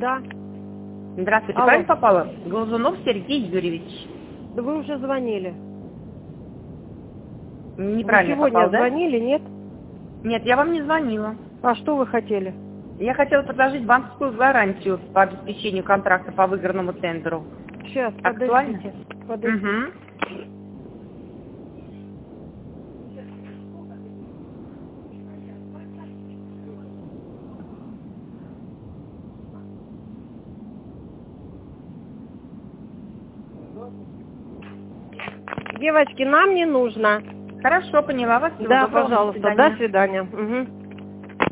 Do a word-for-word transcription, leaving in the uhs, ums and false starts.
Да. Здравствуйте, Алло. правильно попала? Глазунов Сергей Юрьевич. Да вы уже звонили. Неправильно Вы сегодня попал, да? звонили, нет? Нет, я вам не звонила. А что вы хотели? Я хотела предложить банковскую гарантию по обеспечению контракта по выигранному тендеру. Сейчас, Актуально? подождите. Подождите. Угу. Девочки, нам не нужно. Хорошо, поняла вас. Всего Да, доброго, до пожалуйста. свидания. До свидания. Угу.